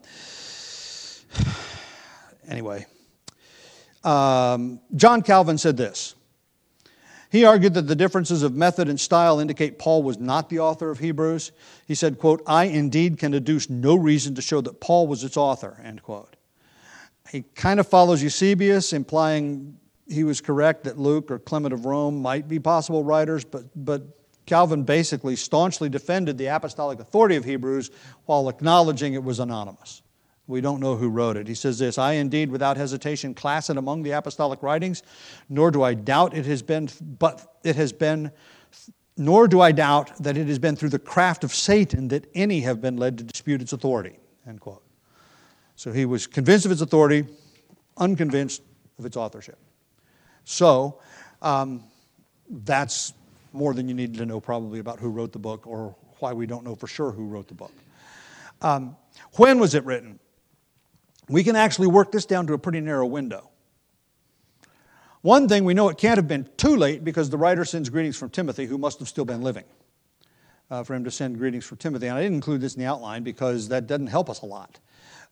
anyway, um, John Calvin said this. He argued that the differences of method and style indicate Paul was not the author of Hebrews. He said, quote, I indeed can deduce no reason to show that Paul was its author, end quote. He kind of follows Eusebius, implying he was correct that Luke or Clement of Rome might be possible writers, but but Calvin basically staunchly defended the apostolic authority of Hebrews while acknowledging it was anonymous. We don't know who wrote it. He says this, I indeed without hesitation class it among the apostolic writings, nor do I doubt it has been, but it has been, nor do I doubt that it has been through the craft of Satan that any have been led to dispute its authority, end quote. So he was convinced of its authority, unconvinced of its authorship. So um, that's more than you needed to know probably about who wrote the book or why we don't know for sure who wrote the book. Um, when was it written? We can actually work this down to a pretty narrow window. One thing, we know it can't have been too late because the writer sends greetings from Timothy, who must have still been living, uh, for him to send greetings from Timothy. And I didn't include this in the outline because that doesn't help us a lot.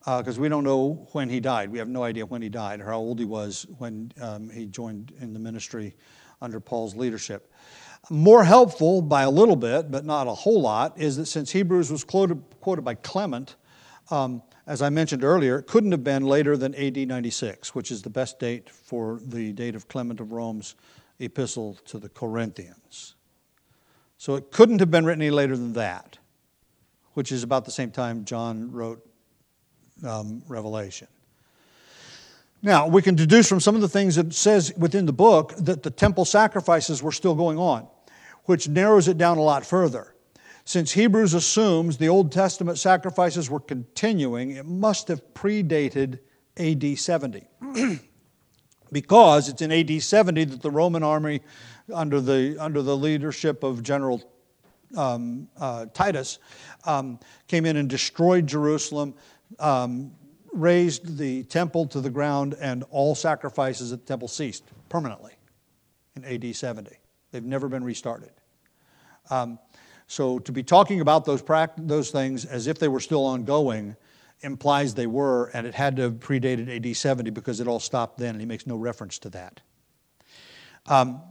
because uh, we don't know when he died. We have no idea when he died or how old he was when um, he joined in the ministry under Paul's leadership. More helpful by a little bit, but not a whole lot, is that since Hebrews was quoted, quoted by Clement, um, as I mentioned earlier, it couldn't have been later than A D ninety-six, which is the best date for the date of Clement of Rome's epistle to the Corinthians. So it couldn't have been written any later than that, which is about the same time John wrote um, Revelation. Now, we can deduce from some of the things that it says within the book that the temple sacrifices were still going on, which narrows it down a lot further. Since Hebrews assumes the Old Testament sacrifices were continuing, it must have predated A D seventy. Because it's in A D seventy that the Roman army, under the, under the leadership of General um, uh, Titus, um, came in and destroyed Jerusalem, um, razed the temple to the ground, and all sacrifices at the temple ceased permanently in A D seventy. They've never been restarted. Um, so to be talking about those pract- those things as if they were still ongoing implies they were, and it had to have predated A D seventy because it all stopped then, and he makes no reference to that. Um,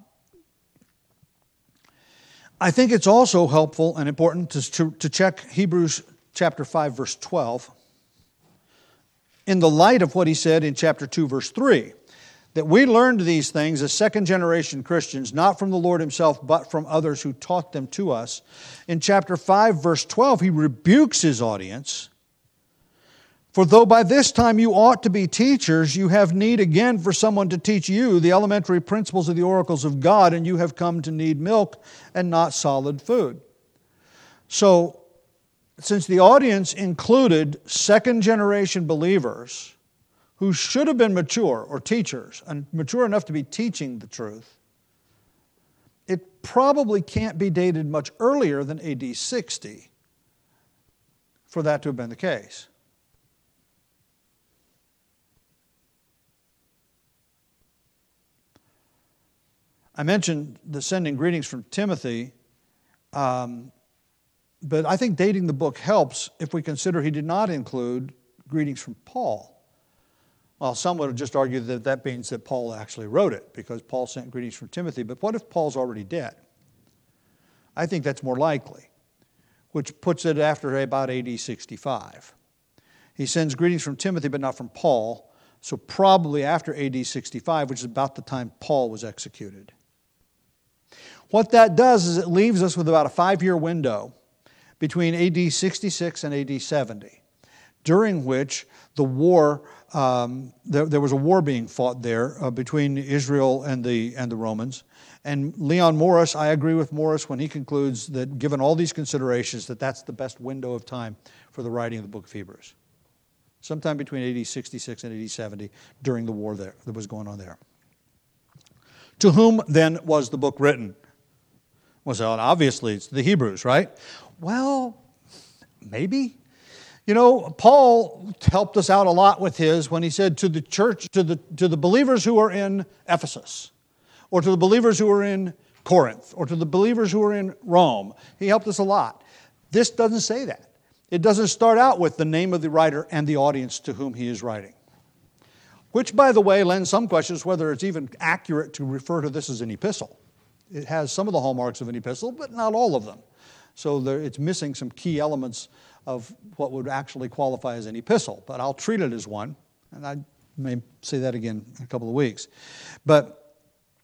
I think it's also helpful and important to, to, to check Hebrews chapter five, verse twelve, in the light of what he said in chapter two, verse three, that we learned these things as second-generation Christians, not from the Lord himself, but from others who taught them to us. In chapter five, verse twelve, he rebukes his audience. For though by this time you ought to be teachers, you have need again for someone to teach you the elementary principles of the oracles of God, and you have come to need milk and not solid food. So, since the audience included second-generation believers who should have been mature, or teachers, and mature enough to be teaching the truth, it probably can't be dated much earlier than A D sixty for that to have been the case. I mentioned the sending greetings from Timothy, um, but I think dating the book helps if we consider he did not include greetings from Paul. Well, some would have just argued that that means that Paul actually wrote it because Paul sent greetings from Timothy. But what if Paul's already dead? I think that's more likely, which puts it after about A D sixty-five. He sends greetings from Timothy, but not from Paul, so probably after A D sixty-five, which is about the time Paul was executed. What that does is it leaves us with about a five-year window between A D sixty-six and A D seventy, during which the war, um, there, there was a war being fought there uh, between Israel and the and the Romans. And Leon Morris, I agree with Morris when he concludes that given all these considerations, that that's the best window of time for the writing of the book of Hebrews. Sometime between A D sixty-six and A D seventy during the war there that was going on there. To whom then was the book written? Well, obviously it's the Hebrews, right? Well, maybe. You know, Paul helped us out a lot with his when he said to the church, to the to the believers who are in Ephesus, or to the believers who are in Corinth, or to the believers who are in Rome. He helped us a lot. This doesn't say that. It doesn't start out with the name of the writer and the audience to whom he is writing. Which, by the way, lends some questions whether it's even accurate to refer to this as an epistle. It has some of the hallmarks of an epistle, but not all of them. So there, it's missing some key elements of what would actually qualify as an epistle. But I'll treat it as one, and I may say that again in a couple of weeks. But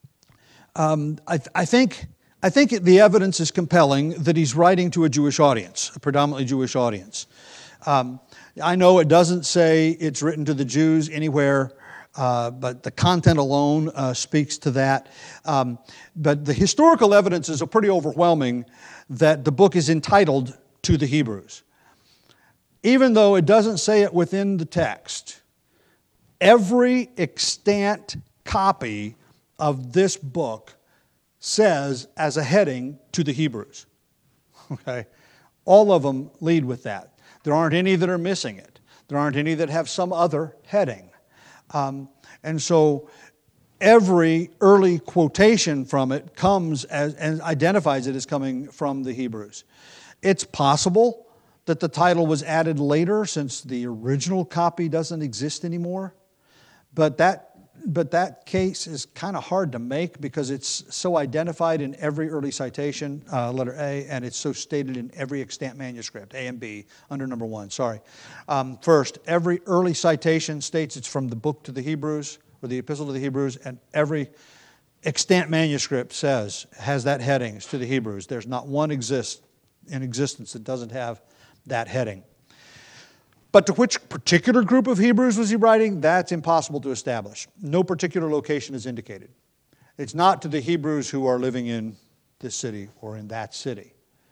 um, I, I think I think the evidence is compelling that he's writing to a Jewish audience, a predominantly Jewish audience. Um, I know it doesn't say it's written to the Jews anywhere, uh, but the content alone uh, speaks to that. Um, but the historical evidence is pretty overwhelming that the book is entitled To the Hebrews. Even though it doesn't say it within the text, every extant copy of this book says as a heading To the Hebrews. Okay? All of them lead with that. There aren't any that are missing it. There aren't any that have some other heading. Um, and so every early quotation from it comes as, and identifies it as coming from the Hebrews. It's possible that the title was added later since the original copy doesn't exist anymore. But that But that case is kind of hard to make because it's so identified in every early citation, uh, letter A, and it's so stated in every extant manuscript, A and B, under number one, sorry. Um, first, every early citation states it's from the book to the Hebrews, or the epistle to the Hebrews, and every extant manuscript says, has that heading, it's to the Hebrews. There's not one exist in existence that doesn't have that heading. But to which particular group of Hebrews was he writing? That's impossible to establish. No particular location is indicated. It's not to the Hebrews who are living in this city or in that city.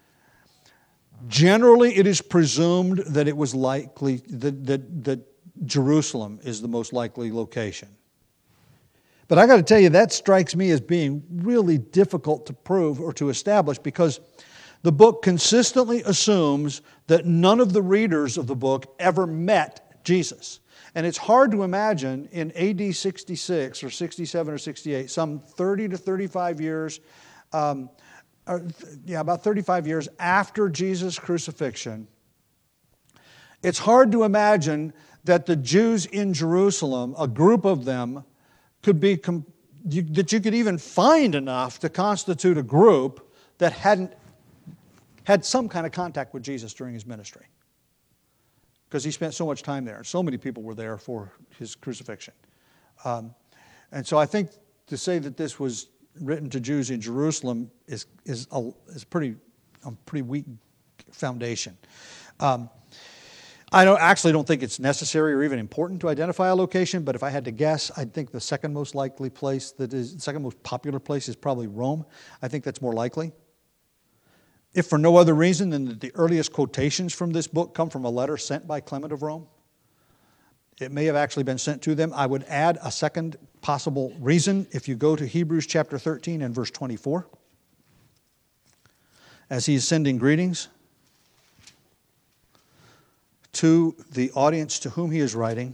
Generally, it is presumed that it was likely, that, that, that Jerusalem is the most likely location. But I got to tell you, that strikes me as being really difficult to prove or to establish because the book consistently assumes that none of the readers of the book ever met Jesus. And it's hard to imagine in A D sixty-six or sixty-seven or sixty-eight, some thirty to thirty-five years, um, or, yeah, about thirty-five years after Jesus' crucifixion, it's hard to imagine that the Jews in Jerusalem, a group of them, could be, com- you, that you could even find enough to constitute a group that hadn't had some kind of contact with Jesus during his ministry. Because he spent so much time there. So many people were there for his crucifixion. Um, and so I think to say that this was written to Jews in Jerusalem is is a, is pretty, a pretty weak foundation. Um, I don't, actually don't think it's necessary or even important to identify a location, but if I had to guess, I think the second most likely place, that is, the second most popular place is probably Rome. I think that's more likely. If for no other reason than that the earliest quotations from this book come from a letter sent by Clement of Rome. It may have actually been sent to them. I would add a second possible reason if you go to Hebrews chapter thirteen and verse twenty-four. As he is sending greetings to the audience to whom he is writing.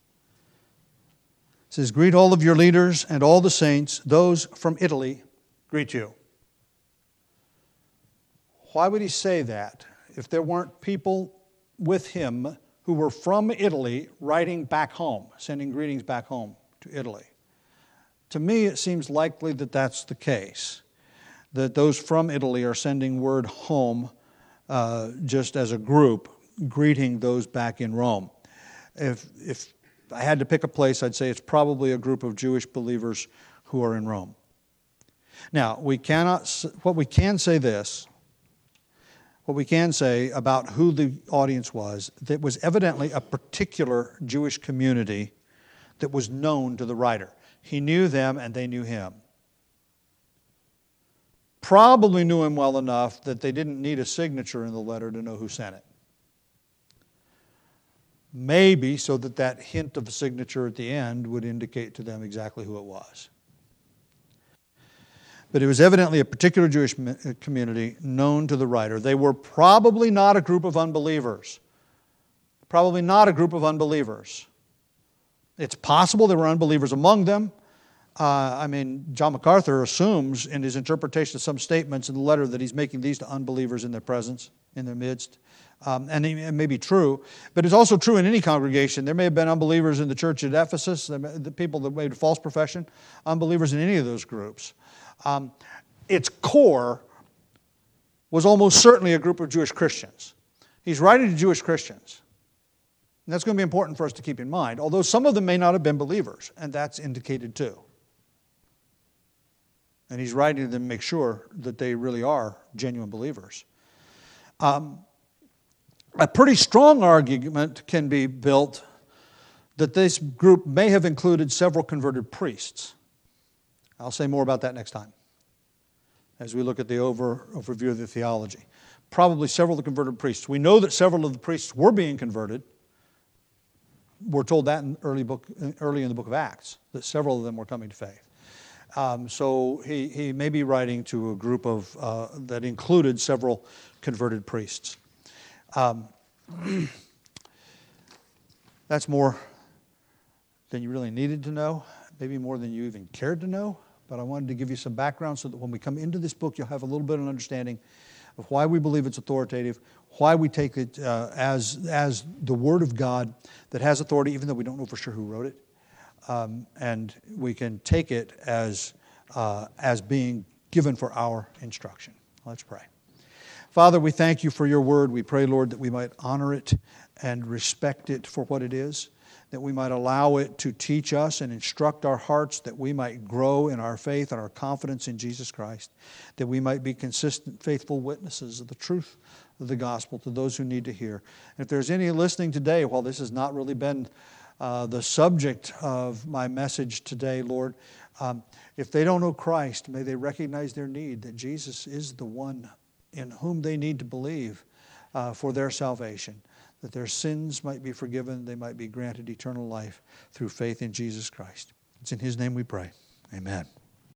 It says, "Greet all of your leaders and all the saints. Those from Italy greet you." Why would he say that if there weren't people with him who were from Italy writing back home, sending greetings back home to Italy? To me, it seems likely that that's the case, that those from Italy are sending word home uh, just as a group, greeting those back in Rome. If, if I had to pick a place, I'd say it's probably a group of Jewish believers who are in Rome. Now, we cannot, what we can say this, What we can say about who the audience was, that was evidently a particular Jewish community that was known to the writer. He knew them and they knew him. Probably knew him well enough that they didn't need a signature in the letter to know who sent it. Maybe so that that hint of a signature at the end would indicate to them exactly who it was. But it was evidently a particular Jewish community known to the writer. They were probably not a group of unbelievers. Probably not a group of unbelievers. It's possible there were unbelievers among them. Uh, I mean, John MacArthur assumes in his interpretation of some statements in the letter that he's making these to unbelievers in their presence, in their midst. Um, and it may be true, but it's also true in any congregation. There may have been unbelievers in the church at Ephesus, the people that made a false profession, unbelievers in any of those groups. Um, its core was almost certainly a group of Jewish Christians. He's writing to Jewish Christians. And that's going to be important for us to keep in mind, although some of them may not have been believers, and that's indicated too. And he's writing to them to make sure that they really are genuine believers. Um, a pretty strong argument can be built that this group may have included several converted priests. I'll say more about that next time as we look at the over, overview of the theology. Probably several of the converted priests. We know that several of the priests were being converted. We're told that in early, book, early in the book of Acts, that several of them were coming to faith. Um, so he, he may be writing to a group of uh, that included several converted priests. Um, that's more than you really needed to know, maybe more than you even cared to know. But I wanted to give you some background so that when we come into this book, you'll have a little bit of an understanding of why we believe it's authoritative, why we take it uh, as, as the Word of God that has authority, even though we don't know for sure who wrote it. Um, and we can take it as, uh, as being given for our instruction. Let's pray. Father, we thank you for your word. We pray, Lord, that we might honor it and respect it for what it is, that we might allow it to teach us and instruct our hearts, that we might grow in our faith and our confidence in Jesus Christ, that we might be consistent, faithful witnesses of the truth of the gospel to those who need to hear. And if there's any listening today, while this has not really been uh, the subject of my message today, Lord, um, if they don't know Christ, may they recognize their need, that Jesus is the one in whom they need to believe uh, for their salvation, that their sins might be forgiven, they might be granted eternal life through faith in Jesus Christ. It's in His name we pray. Amen.